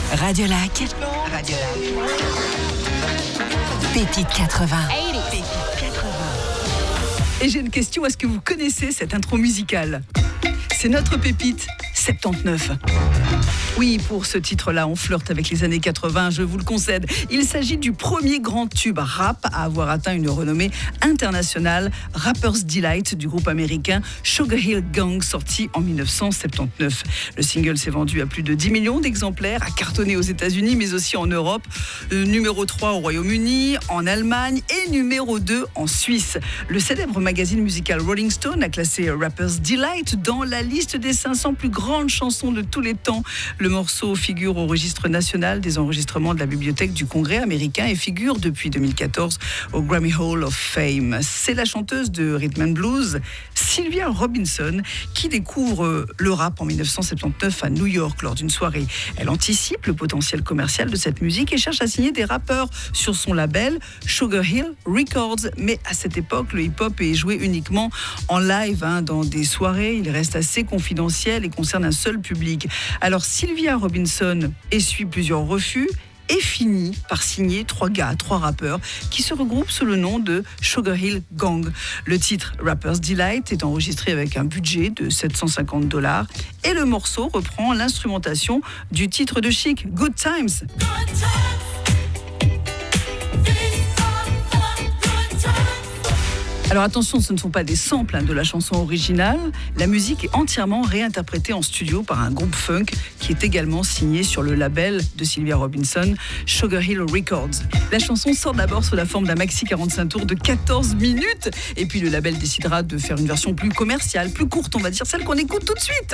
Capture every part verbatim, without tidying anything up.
Radio Lac. Radio Lac. Pépite quatre-vingts. Pépite quatre-vingts. Et j'ai une question, est-ce que vous connaissez cette intro musicale ? C'est notre pépite soixante-dix-neuf. Oui, pour ce titre-là, on flirte avec les années quatre-vingts, je vous le concède. Il s'agit du premier grand tube rap à avoir atteint une renommée internationale, Rapper's Delight du groupe américain Sugar Hill Gang, sorti en dix-neuf cent soixante-dix-neuf. Le single s'est vendu à plus de dix millions d'exemplaires, a cartonné aux États-Unis, mais aussi en Europe. Euh, numéro trois au Royaume-Uni, en Allemagne et numéro deux en Suisse. Le célèbre magazine musical Rolling Stone a classé Rapper's Delight dans la liste des cinq cents plus grandes chansons de tous les temps. Le morceau figure au registre national des enregistrements de la bibliothèque du Congrès américain et figure depuis deux mille quatorze au Grammy Hall of Fame. C'est la chanteuse de rhythm and blues, Sylvia Robinson, qui découvre le rap en dix-neuf cent soixante-dix-neuf à New York lors d'une soirée. Elle anticipe le potentiel commercial de cette musique et cherche à signer des rappeurs sur son label Sugar Hill Records. Mais à cette époque, le hip-hop est joué uniquement en live, hein, dans des soirées. Il reste assez confidentiel et concerne un seul public. Alors Sylvia Robinson essuie plusieurs refus et finit par signer trois gars, trois rappeurs qui se regroupent sous le nom de Sugar Hill Gang. Le titre Rapper's Delight est enregistré avec un budget de sept cent cinquante dollars et le morceau reprend l'instrumentation du titre de Chic, Good Times. Good times. Alors attention, ce ne sont pas des samples, hein, de la chanson originale. La musique est entièrement réinterprétée en studio par un groupe funk qui est également signé sur le label de Sylvia Robinson, Sugar Hill Records. La chanson sort d'abord sous la forme d'un maxi quarante-cinq tours de quatorze minutes. Et puis le label décidera de faire une version plus commerciale, plus courte, on va dire, celle qu'on écoute tout de suite.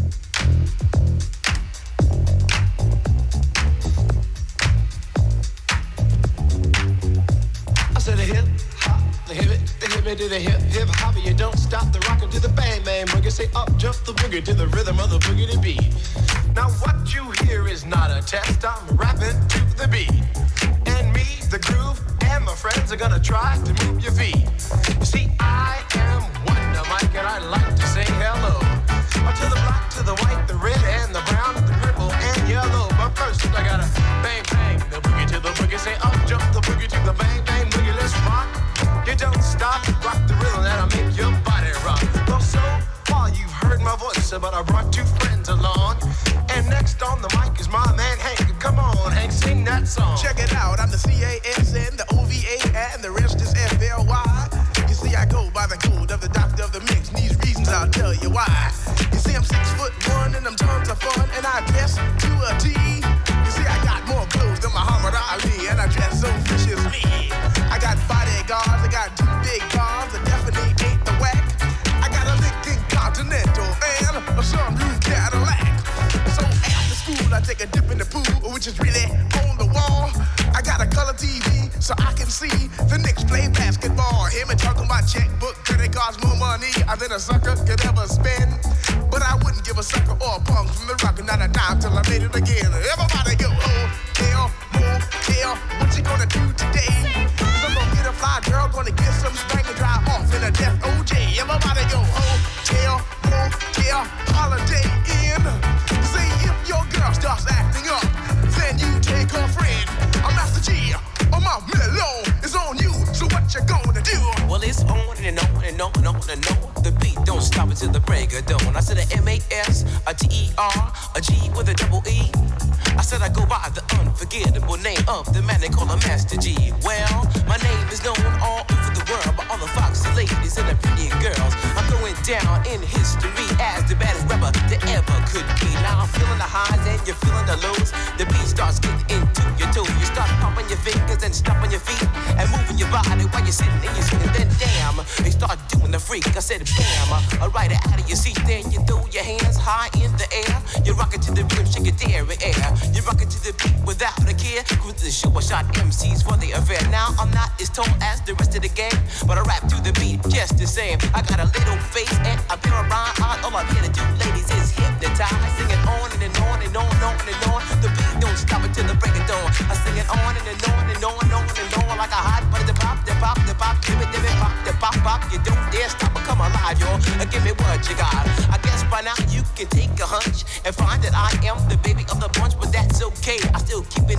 To the hip, hip hop, you don't stop the rockin' to the bang bang boogie. Say up, jump the boogie to the rhythm of the boogie to beat. Now what you hear is not a test. I'm rapping to the beat, and me, the groove, and my friends are gonna try to move your feet. You see, I am Wonder Mike, and I like to say hello to the black, to the white, the red, and the brown, the purple, and yellow. But first, I gotta bang bang the boogie to the boogie. Say up, jump the boogie to the bang bang boogie. Let's rock. You don't stop, rock the rhythm that'll make your body rock. Well, so far you've heard my voice, but I brought two friends along. And next on the mic is my man Hank. Come on, Hank, sing that song. Check it out, I'm the C A S N, the O V A, and the rest is F L Y. You see, I go by the code of the doctor of the mix, and these reasons I'll tell you why. You see, I'm six foot one, and I'm tons of fun, and I dress to a T. You see, I got more clothes than Muhammad Ali, and I dress so viciously. I got bodyguards, I got two big cars, I definitely ain't the whack. I got a Lincoln Continental and a sunroof Cadillac. So after school, I take a dip in the pool, which is really on the wall. I got a color T V, so I can see the Knicks play basketball. Him and talking my checkbook, could it cost more money than a sucker could ever spend? But I wouldn't give a sucker or a punk from the rock, not a dime till I made it again. Everybody go, hotel, motel, what you gonna do today? I'm gonna get a fly girl, gonna get some spank and drive off in a death O J. Everybody go hotel, motel, holiday inn. See if your girl starts acting up, then you take her friend. I'm Master G, on my mellow, it's on you, so what you gonna do? Well, it's on and on and on and on and on. The beat don't stop until the break of dawn. I said a M A S, a T E R, a G with a double E. I said I go by the unforgettable name of the man they call a Master G. Well, my name is known all over the world by all the foxy ladies and the pretty girls. I'm going down in history as the baddest rapper that ever could be. Now I'm feeling the highs and you're feeling the lows. The beat starts getting into your toes. You start pumping your fingers and stomping your feet and moving your body while you're sitting and you're sitting. Then damn, they start doing the freak. I said bam, I ride it out of your seat. Then you throw your hands high in the air. You rock it to the rhythm, shake your dairy air. You rock it to the beat without a care. Cruise to the show, I shot M Cs for the affair. Now I'm not as tall as the rest of the gang, but I rap to the beat just the same. I got a little face and a pair of rhyme eyes. All I'm here to do, ladies, is hypnotize. Singing on and, and on and on and on and on. The beat don't stop until the break of dawn. I sing it on and, and on and on and on and on like a hot butter. The pop, the pop, the pop, give it, give it, pop, the pop, pop. You don't dare stop or come alive, y'all. Give me what you got. I guess by now you can take a hunch and find that I am the baby of the bunch, but that's okay.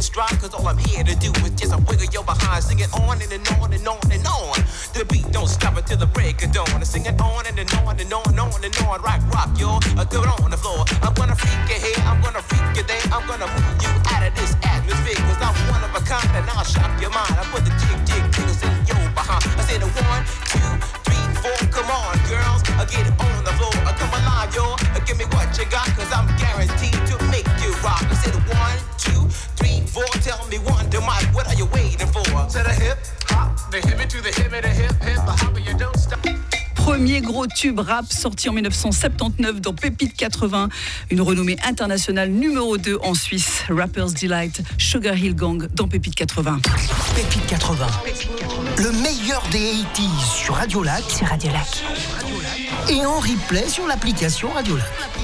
it stride, cause all I'm here to do is just a wiggle your behind. Sing it on and, and on and on and on. The beat don't stop until the break of dawn. Sing it on and, and on and on and on and on. Rock, rock, yo, uh, do it on the floor. I'm gonna freak you here, I'm gonna freak you there. I'm gonna move you out of this atmosphere, cause I'm one of a kind and I'll shock your mind. I put the jig, jig, jiggles in your behind. I said a one, two, three, four, come on, girls, I get it on the floor. I come alive, yo, give me what you got, cause I'm guaranteed to make you rock. I said one, two, three, four, tell me one, to Mike, what are you waiting for? To the hip, hop, the hippie to the hippie, the hip, hip, the hopper, you don't stop. Premier gros tube rap sorti en dix-neuf cent soixante-dix-neuf dans Pépite quatre-vingts, une renommée internationale numéro deux en Suisse. Rapper's Delight, Sugar Hill Gang dans Pépite quatre-vingts. Pépite quatre-vingts, le meilleur des eighties sur Radio Lac. Sur Radio Lac. Et en replay sur l'application Radio Lac.